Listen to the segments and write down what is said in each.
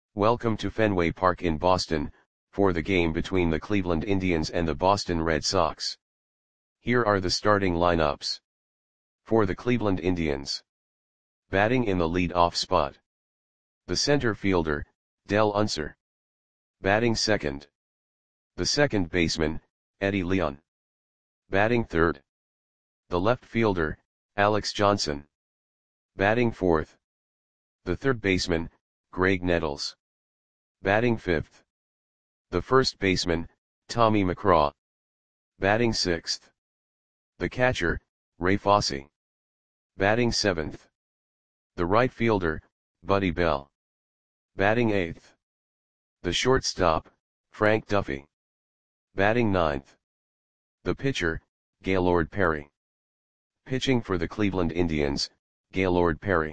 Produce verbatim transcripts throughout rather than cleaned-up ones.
Welcome to Fenway Park in Boston, for the game between the Cleveland Indians and the Boston Red Sox. Here are the starting lineups. For the Cleveland Indians. Batting in the lead-off spot. The center fielder, Del Unser. Batting second. The second baseman, Eddie Leon. Batting third. The left fielder, Alex Johnson. Batting fourth. The third baseman, Graig Nettles. Batting fifth. The first baseman, Tommy McCraw. Batting sixth. The catcher, Ray Fosse. Batting seventh. The right fielder, Buddy Bell. Batting eighth. The shortstop, Frank Duffy. Batting ninth. The pitcher, Gaylord Perry. Pitching for the Cleveland Indians, Gaylord Perry.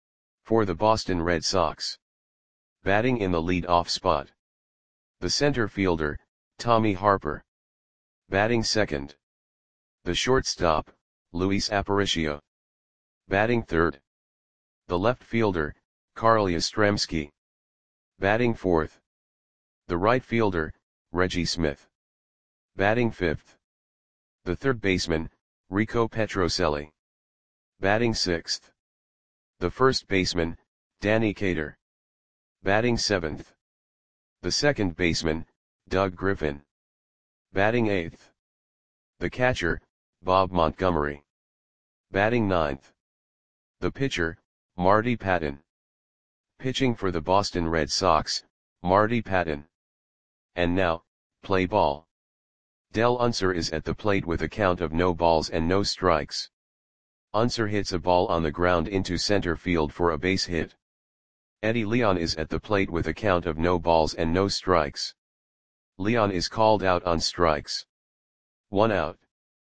For the Boston Red Sox. Batting in the lead-off spot. The center fielder, Tommy Harper. Batting second. The shortstop, Luis Aparicio. Batting third. The left fielder, Carl Yastrzemski. Batting fourth. The right fielder, Reggie Smith. Batting fifth. The third baseman, Rico Petrocelli. Batting sixth. The first baseman, Danny Cater. Batting seventh. The second baseman, Doug Griffin. Batting eighth. The catcher, Bob Montgomery. Batting ninth. The pitcher, Marty Patton. Pitching for the Boston Red Sox, Marty Patton. And now, play ball. Del Unser is at the plate with a count of no balls and no strikes. Unser hits a ball on the ground into center field for a base hit. Eddie Leon is at the plate with a count of no balls and no strikes. Leon is called out on strikes. One out.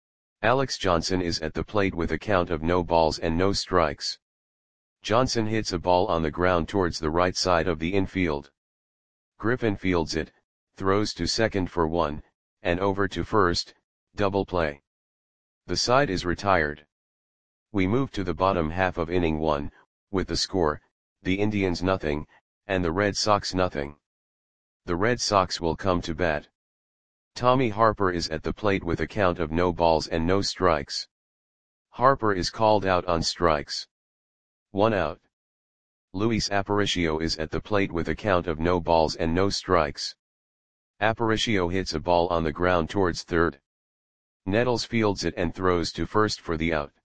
Alex Johnson is at the plate with a count of no balls and no strikes. Johnson hits a ball on the ground towards the right side of the infield. Griffin fields it, throws to second for one, and over to first, double play. The side is retired. We move to the bottom half of inning one, with the score, the Indians nothing, and the Red Sox nothing. The Red Sox will come to bat. Tommy Harper is at the plate with a count of no balls and no strikes. Harper is called out on strikes. One out. Luis Aparicio is at the plate with a count of no balls and no strikes. Aparicio hits a ball on the ground towards third. Nettles fields it and throws to first for the out.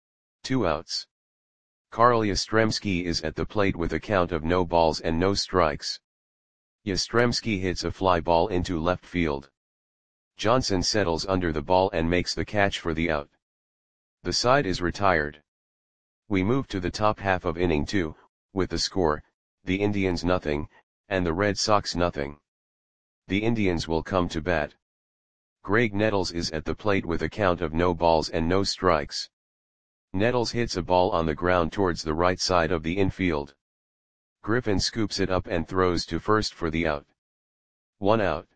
Two outs. Carl Yastrzemski is at the plate with a count of no balls and no strikes. Yastrzemski hits a fly ball into left field. Johnson settles under the ball and makes the catch for the out. The side is retired. We move to the top half of inning two, with the score, the Indians nothing, and the Red Sox nothing. The Indians will come to bat. Graig Nettles is at the plate with a count of no balls and no strikes. Nettles hits a ball on the ground towards the right side of the infield. Griffin scoops it up and throws to first for the out. One out.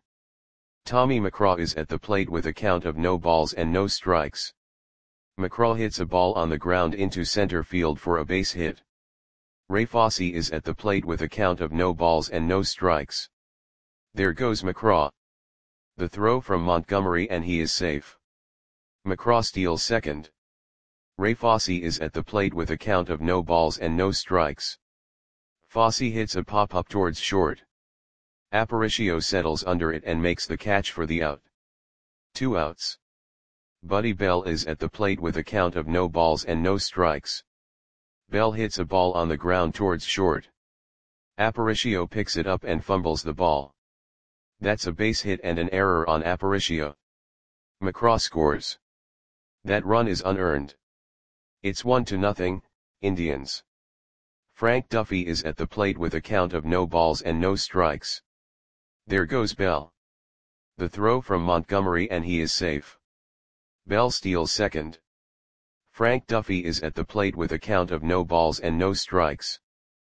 Tommy McCraw is at the plate with a count of no balls and no strikes. McCraw hits a ball on the ground into center field for a base hit. Ray Fosse is at the plate with a count of no balls and no strikes. There goes McCraw. The throw from Montgomery and he is safe. McCraw steals second. Ray Fosse is at the plate with a count of no balls and no strikes. Fosse hits a pop-up towards short. Aparicio settles under it and makes the catch for the out. Two outs. Buddy Bell is at the plate with a count of no balls and no strikes. Bell hits a ball on the ground towards short. Aparicio picks it up and fumbles the ball. That's a base hit and an error on Aparicio. McCraw scores. That run is unearned. It's one to nothing, Indians. Frank Duffy is at the plate with a count of no balls and no strikes. There goes Bell. The throw from Montgomery and he is safe. Bell steals second. Frank Duffy is at the plate with a count of no balls and no strikes.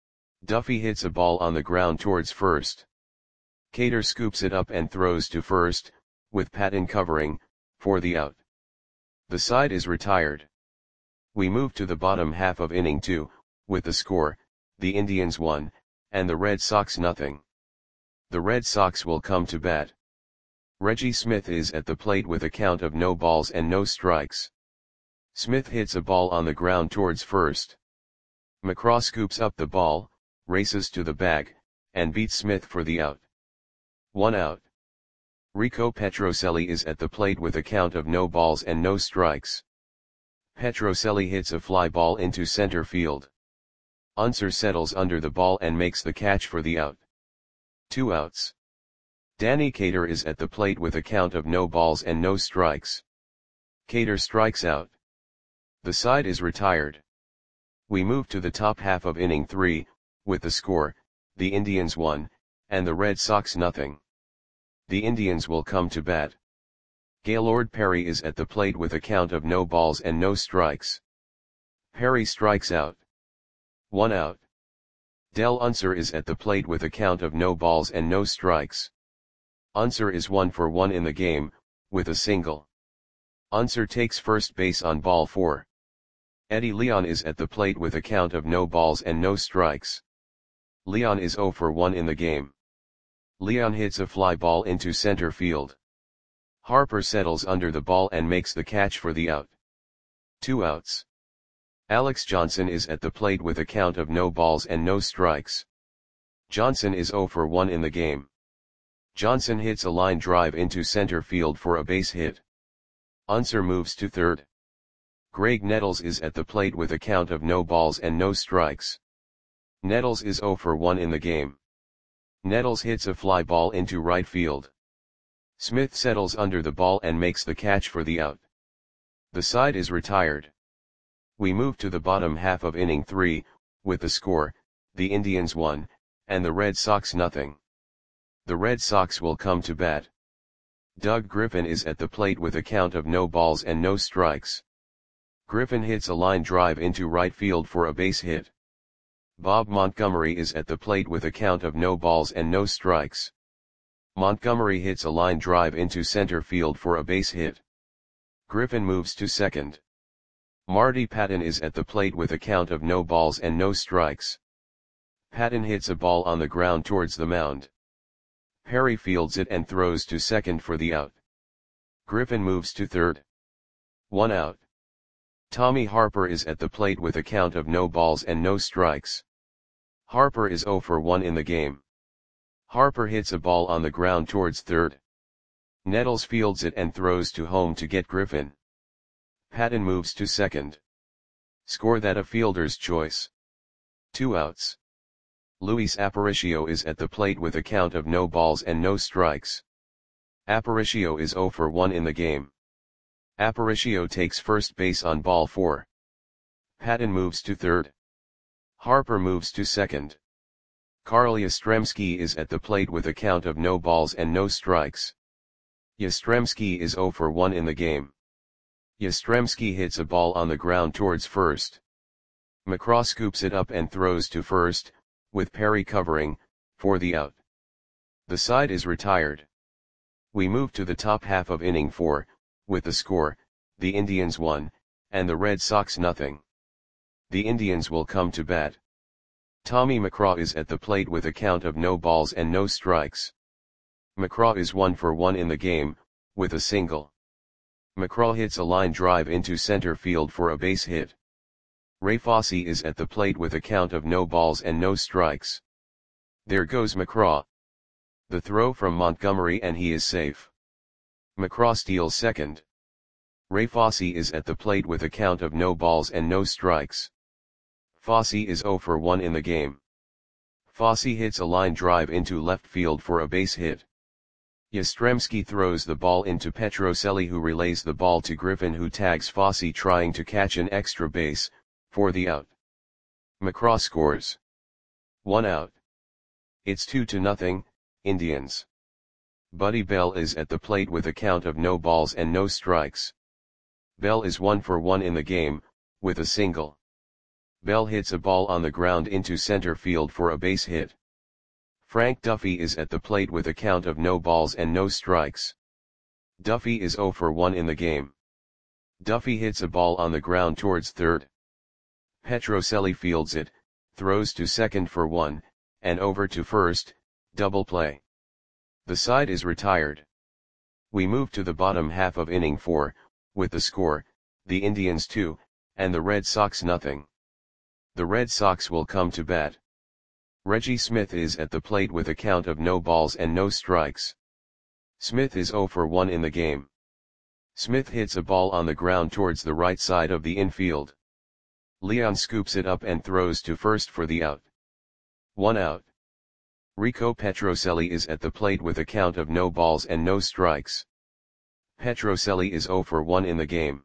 Duffy hits a ball on the ground towards first. Cater scoops it up and throws to first, with Patton covering, for the out. The side is retired. We move to the bottom half of inning two, with the score, the Indians one, and the Red Sox nothing. The Red Sox will come to bat. Reggie Smith is at the plate with a count of no balls and no strikes. Smith hits a ball on the ground towards first. McCraw scoops up the ball, races to the bag, and beats Smith for the out. One out. Rico Petrocelli is at the plate with a count of no balls and no strikes. Petrocelli hits a fly ball into center field. Unser settles under the ball and makes the catch for the out. Two outs. Danny Cater is at the plate with a count of no balls and no strikes. Cater strikes out. The side is retired. We move to the top half of inning three, with the score, the Indians one, and the Red Sox nothing. The Indians will come to bat. Gaylord Perry is at the plate with a count of no balls and no strikes. Perry strikes out. One out. Del Unser is at the plate with a count of no balls and no strikes. Unser is one for one in the game, with a single. Unser takes first base on ball four. Eddie Leon is at the plate with a count of no balls and no strikes. Leon is zero for one in the game. Leon hits a fly ball into center field. Harper settles under the ball and makes the catch for the out. Two outs. Alex Johnson is at the plate with a count of no balls and no strikes. Johnson is zero for one in the game. Johnson hits a line drive into center field for a base hit. Unser moves to third. Greg Nettles is at the plate with a count of no balls and no strikes. Nettles is zero for one in the game. Nettles hits a fly ball into right field. Smith settles under the ball and makes the catch for the out. The side is retired. We move to the bottom half of inning three, with the score, the Indians one, and the Red Sox nothing. The Red Sox will come to bat. Doug Griffin is at the plate with a count of no balls and no strikes. Griffin hits a line drive into right field for a base hit. Bob Montgomery is at the plate with a count of no balls and no strikes. Montgomery hits a line drive into center field for a base hit. Griffin moves to second. Marty Patton is at the plate with a count of no balls and no strikes. Patton hits a ball on the ground towards the mound. Perry fields it and throws to second for the out. Griffin moves to third. One out. Tommy Harper is at the plate with a count of no balls and no strikes. Harper is zero for one in the game. Harper hits a ball on the ground towards third. Nettles fields it and throws to home to get Griffin. Patton moves to second. Score that a fielder's choice. Two outs. Luis Aparicio is at the plate with a count of no balls and no strikes. Aparicio is zero for one in the game. Aparicio takes first base on ball four. Patton moves to third. Harper moves to second. Carl Yastrzemski is at the plate with a count of no balls and no strikes. Yastrzemski is zero for one in the game. Yastrzemski hits a ball on the ground towards first. McCraw scoops it up and throws to first, with Perry covering, for the out. The side is retired. We move to the top half of inning four, with the score, the Indians one, and the Red Sox nothing. The Indians will come to bat. Tommy McCraw is at the plate with a count of no balls and no strikes. McCraw is one for one in the game, with a single. McCraw hits a line drive into center field for a base hit. Ray Fosse is at the plate with a count of no balls and no strikes. There goes McCraw. The throw from Montgomery and he is safe. McCraw steals second. Ray Fosse is at the plate with a count of no balls and no strikes. Fosse is zero for one in the game. Fosse hits a line drive into left field for a base hit. Yastrzemski throws the ball into Petrocelli, who relays the ball to Griffin, who tags Fosse trying to catch an extra base, for the out. McCraw scores. One out. It's two to nothing, Indians. Buddy Bell is at the plate with a count of no balls and no strikes. Bell is one for one in the game, with a single. Bell hits a ball on the ground into center field for a base hit. Frank Duffy is at the plate with a count of no balls and no strikes. Duffy is zero for one in the game. Duffy hits a ball on the ground towards third. Petrocelli fields it, throws to second for one, and over to first, double play. The side is retired. We move to the bottom half of inning four, with the score, the Indians two, and the Red Sox nothing. The Red Sox will come to bat. Reggie Smith is at the plate with a count of no balls and no strikes. Smith is zero for one in the game. Smith hits a ball on the ground towards the right side of the infield. Leon scoops it up and throws to first for the out. One out. Rico Petrocelli is at the plate with a count of no balls and no strikes. Petrocelli is zero for one in the game.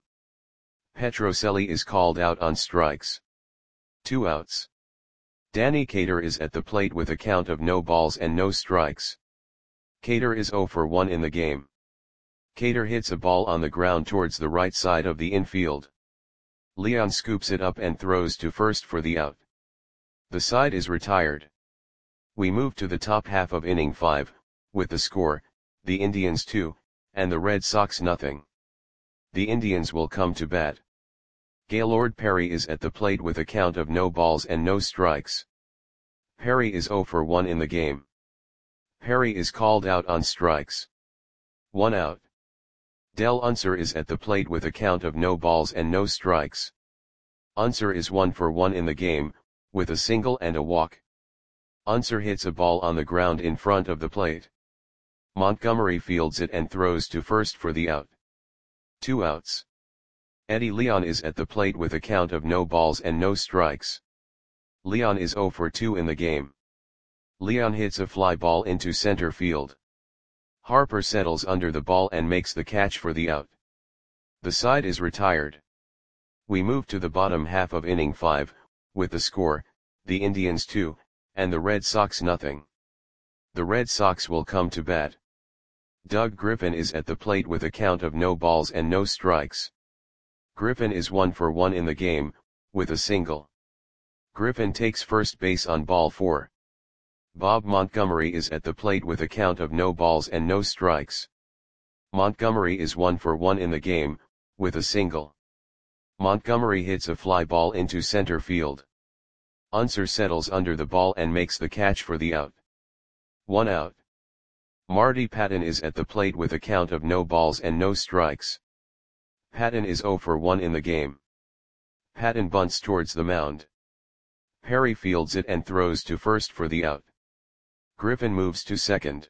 Petrocelli is called out on strikes. Two outs. Danny Cater is at the plate with a count of no balls and no strikes. Cater is zero for one in the game. Cater hits a ball on the ground towards the right side of the infield. Leon scoops it up and throws to first for the out. The side is retired. We move to the top half of inning five, with the score, the Indians two, and the Red Sox nothing. The Indians will come to bat. Gaylord Perry is at the plate with a count of no balls and no strikes. Perry is zero for one in the game. Perry is called out on strikes. One out. Del Unser is at the plate with a count of no balls and no strikes. Unser is one for one in the game, with a single and a walk. Unser hits a ball on the ground in front of the plate. Montgomery fields it and throws to first for the out. Two outs. Eddie Leon is at the plate with a count of no balls and no strikes. Leon is zero for two in the game. Leon hits a fly ball into center field. Harper settles under the ball and makes the catch for the out. The side is retired. We move to the bottom half of inning five, with the score, the Indians two, and the Red Sox nothing. The Red Sox will come to bat. Doug Griffin is at the plate with a count of no balls and no strikes. Griffin is one for one in the game, with a single. Griffin takes first base on ball four. Bob Montgomery is at the plate with a count of no balls and no strikes. Montgomery is one for one in the game, with a single. Montgomery hits a fly ball into center field. Unser settles under the ball and makes the catch for the out. One out. Marty Patton is at the plate with a count of no balls and no strikes. Patton is zero for one in the game. Patton bunts towards the mound. Perry fields it and throws to first for the out. Griffin moves to second.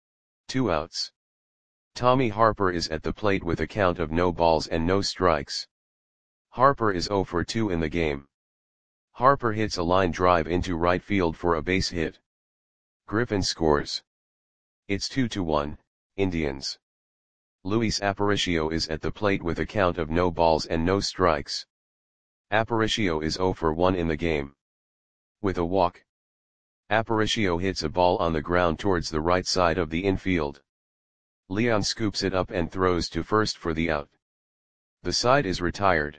Two outs. Tommy Harper is at the plate with a count of no balls and no strikes. Harper is zero for two in the game. Harper hits a line drive into right field for a base hit. Griffin scores. It's two to one, Indians. Luis Aparicio is at the plate with a count of no balls and no strikes. Aparicio is zero for one in the game. With a walk. Aparicio hits a ball on the ground towards the right side of the infield. Leon scoops it up and throws to first for the out. The side is retired.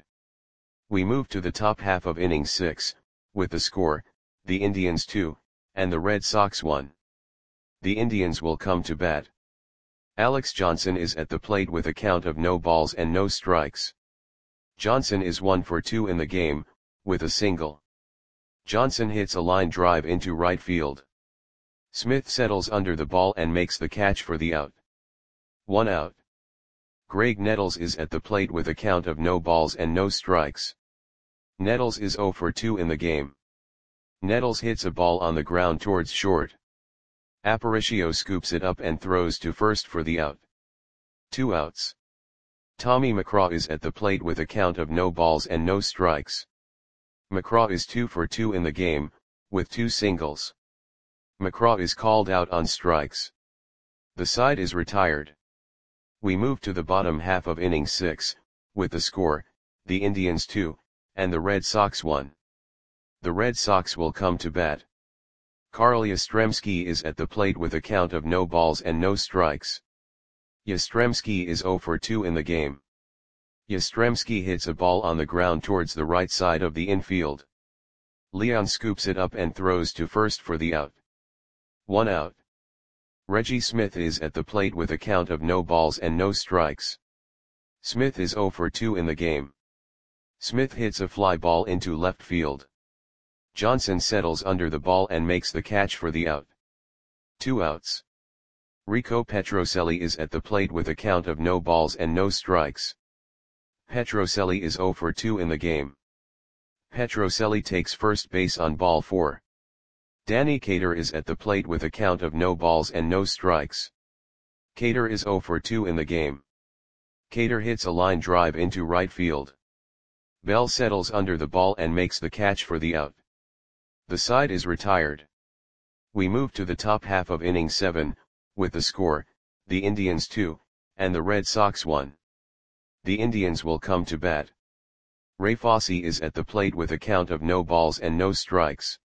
We move to the top half of inning six, with the score, the Indians two, and the Red Sox one. The Indians will come to bat. Alex Johnson is at the plate with a count of no balls and no strikes. Johnson is one for two in the game, with a single. Johnson hits a line drive into right field. Smith settles under the ball and makes the catch for the out. One out. Greg Nettles is at the plate with a count of no balls and no strikes. Nettles is zero for two in the game. Nettles hits a ball on the ground towards short. Aparicio scoops it up and throws to first for the out. Two outs. Tommy McCraw is at the plate with a count of no balls and no strikes. McCraw is two for two in the game, with two singles. McCraw is called out on strikes. The side is retired. We move to the bottom half of inning six, with the score, the Indians two, and the Red Sox one. The Red Sox will come to bat. Carl Yastrzemski is at the plate with a count of no balls and no strikes. Yastrzemski is zero for two in the game. Yastrzemski hits a ball on the ground towards the right side of the infield. Leon scoops it up and throws to first for the out. One out. Reggie Smith is at the plate with a count of no balls and no strikes. Smith is zero for two in the game. Smith hits a fly ball into left field. Johnson settles under the ball and makes the catch for the out. Two outs. Rico Petrocelli is at the plate with a count of no balls and no strikes. Petrocelli is zero for two in the game. Petrocelli takes first base on ball four. Danny Cater is at the plate with a count of no balls and no strikes. Cater is zero for two in the game. Cater hits a line drive into right field. Bell settles under the ball and makes the catch for the out. The side is retired. We move to the top half of inning seven, with the score, the Indians two, and the Red Sox one. The Indians will come to bat. Ray Fosse is at the plate with a count of no balls and no strikes.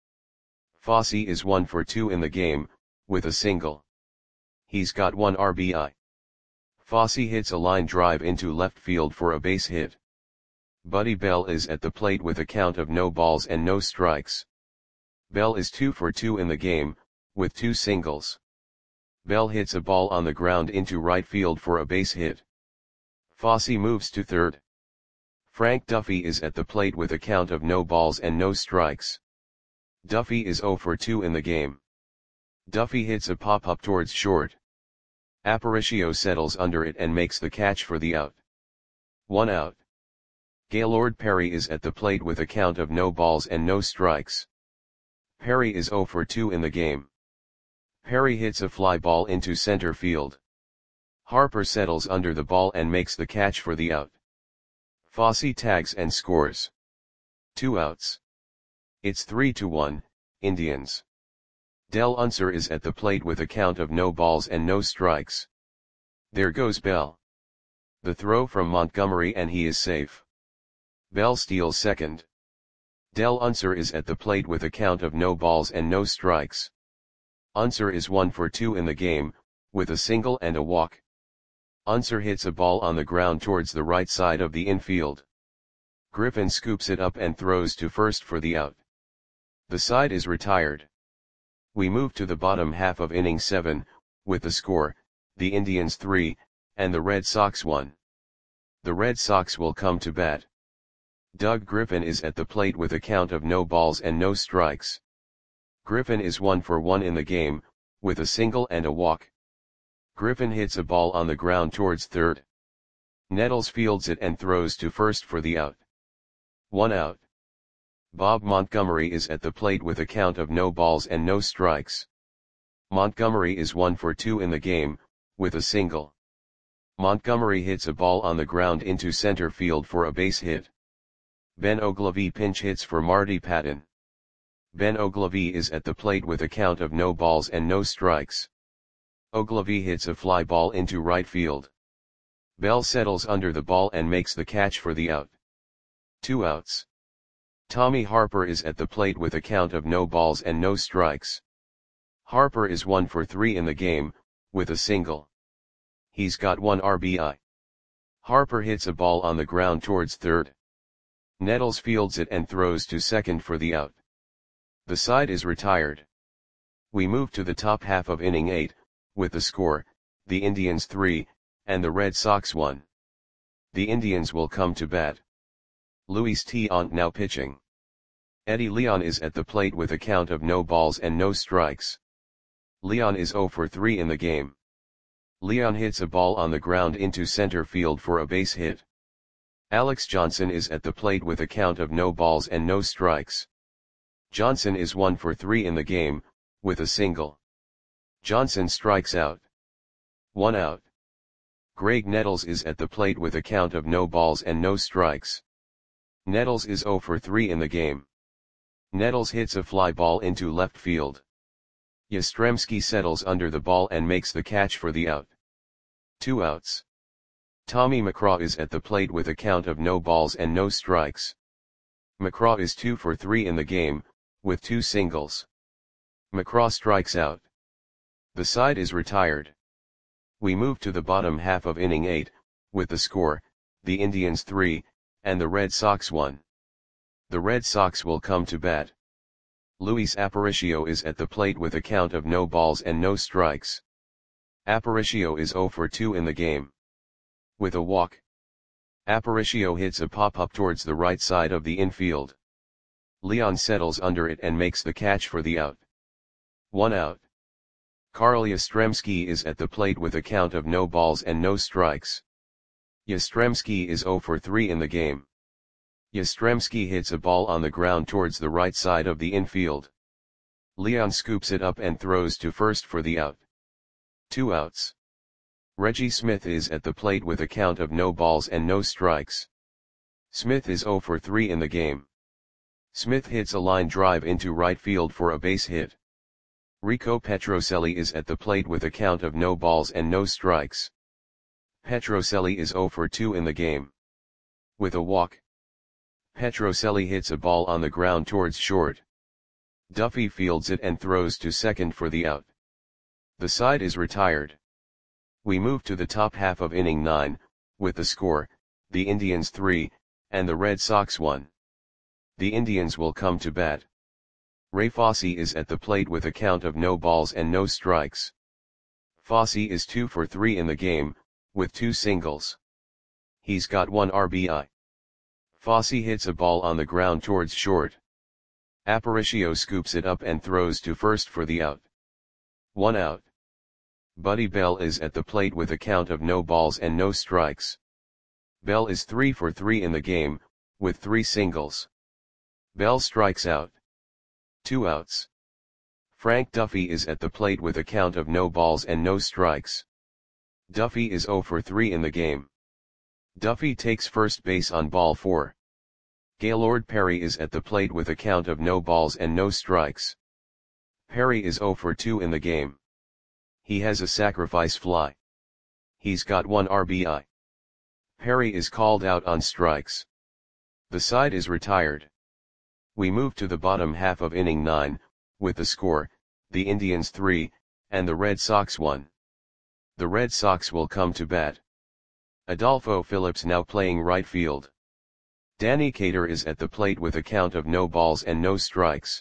Fosse is one for two in the game, with a single. He's got one R B I. Fosse hits a line drive into left field for a base hit. Buddy Bell is at the plate with a count of no balls and no strikes. Bell is two for two in the game, with two singles. Bell hits a ball on the ground into right field for a base hit. Fosse moves to third. Frank Duffy is at the plate with a count of no balls and no strikes. Duffy is zero for two in the game. Duffy hits a pop-up towards short. Aparicio settles under it and makes the catch for the out. One out. Gaylord Perry is at the plate with a count of no balls and no strikes. Perry is zero for two in the game. Perry hits a fly ball into center field. Harper settles under the ball and makes the catch for the out. Fosse tags and scores. Two outs. It's three to one, Indians. Del Unser is at the plate with a count of no balls and no strikes. There goes Bell. The throw from Montgomery and he is safe. Bell steals second. Del Unser is at the plate with a count of no balls and no strikes. Unser is one for two in the game, with a single and a walk. Unser hits a ball on the ground towards the right side of the infield. Griffin scoops it up and throws to first for the out. The side is retired. We move to the bottom half of inning seven, with the score, the Indians three, and the Red Sox one. The Red Sox will come to bat. Doug Griffin is at the plate with a count of no balls and no strikes. Griffin is one for one in the game, with a single and a walk. Griffin hits a ball on the ground towards third. Nettles fields it and throws to first for the out. One out. Bob Montgomery is at the plate with a count of no balls and no strikes. Montgomery is one for two in the game, with a single. Montgomery hits a ball on the ground into center field for a base hit. Ben Oglivie pinch hits for Marty Patton. Ben Oglivie is at the plate with a count of no balls and no strikes. Oglivie hits a fly ball into right field. Bell settles under the ball and makes the catch for the out. Two outs. Tommy Harper is at the plate with a count of no balls and no strikes. Harper is one for three in the game, with a single. He's got one R B I. Harper hits a ball on the ground towards third. Nettles fields it and throws to second for the out. The side is retired. We move to the top half of inning eight, with the score, the Indians three, and the Red Sox one. The Indians will come to bat. Luis Tiant now pitching. Eddie Leon is at the plate with a count of no balls and no strikes. Leon is zero for three in the game. Leon hits a ball on the ground into center field for a base hit. Alex Johnson is at the plate with a count of no balls and no strikes. Johnson is one for three in the game, with a single. Johnson strikes out. One out. Greg Nettles is at the plate with a count of no balls and no strikes. Nettles is zero for three in the game. Nettles hits a fly ball into left field. Yastrzemski settles under the ball and makes the catch for the out. Two outs. Tommy McCraw is at the plate with a count of no balls and no strikes. McCraw is two for three in the game, with two singles. McCraw strikes out. The side is retired. We move to the bottom half of inning eight, with the score, the Indians three, and the Red Sox one. The Red Sox will come to bat. Luis Aparicio is at the plate with a count of no balls and no strikes. Aparicio is zero for two in the game. With a walk. Aparicio hits a pop-up towards the right side of the infield. Leon settles under it and makes the catch for the out. One out. Carl Yastrzemski is at the plate with a count of no balls and no strikes. Yastrzemski is zero for three in the game. Yastrzemski hits a ball on the ground towards the right side of the infield. Leon scoops it up and throws to first for the out. Two outs. Reggie Smith is at the plate with a count of no balls and no strikes. Smith is zero for three in the game. Smith hits a line drive into right field for a base hit. Rico Petrocelli is at the plate with a count of no balls and no strikes. Petrocelli is zero for two in the game. With a walk, Petrocelli hits a ball on the ground towards short. Duffy fields it and throws to second for the out. The side is retired. We move to the top half of inning nine, with the score, the Indians three, and the Red Sox one. The Indians will come to bat. Ray Fosse is at the plate with a count of no balls and no strikes. Fosse is two for three in the game, with two singles. He's got one R B I. Fosse hits a ball on the ground towards short. Aparicio scoops it up and throws to first for the out. One out. Buddy Bell is at the plate with a count of no balls and no strikes. Bell is three for three in the game, with three singles. Bell strikes out. Two outs. Frank Duffy is at the plate with a count of no balls and no strikes. Duffy is zero for three in the game. Duffy takes first base on ball four. Gaylord Perry is at the plate with a count of no balls and no strikes. Perry is zero for two in the game. He has a sacrifice fly. He's got one R B I. Perry is called out on strikes. The side is retired. We move to the bottom half of inning nine, with the score, the Indians three, and the Red Sox one. The Red Sox will come to bat. Adolfo Phillips now playing right field. Danny Cater is at the plate with a count of no balls and no strikes.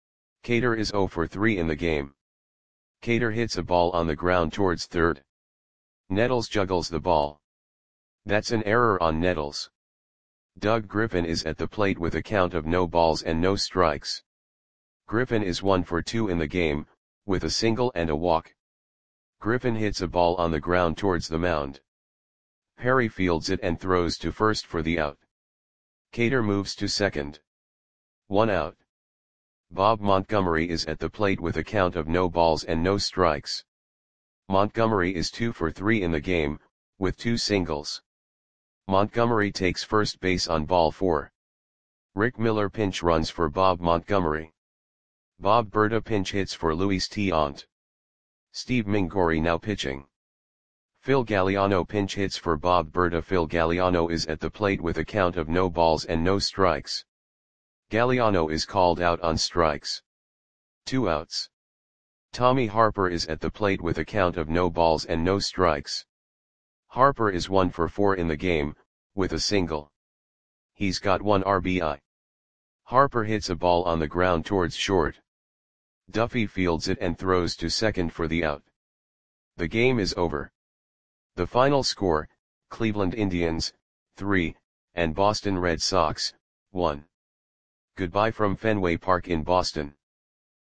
Cater is zero for three in the game. Cater hits a ball on the ground towards third. Nettles juggles the ball. That's an error on Nettles. Doug Griffin is at the plate with a count of no balls and no strikes. Griffin is one for two in the game, with a single and a walk. Griffin hits a ball on the ground towards the mound. Perry fields it and throws to first for the out. Cater moves to second. One out. Bob Montgomery is at the plate with a count of no balls and no strikes. Montgomery is two for three in the game, with two singles. Montgomery takes first base on ball four. Rick Miller pinch runs for Bob Montgomery. Bob Berta pinch hits for Luis Tiant. Steve Mingori now pitching. Phil Galliano pinch hits for Bob Berta. Phil Galliano is at the plate with a count of no balls and no strikes. Galliano is called out on strikes. Two outs. Tommy Harper is at the plate with a count of no balls and no strikes. Harper is one for four in the game, with a single. He's got one R B I. Harper hits a ball on the ground towards short. Duffy fields it and throws to second for the out. The game is over. The final score, Cleveland Indians, three, and Boston Red Sox, one. Goodbye from Fenway Park in Boston.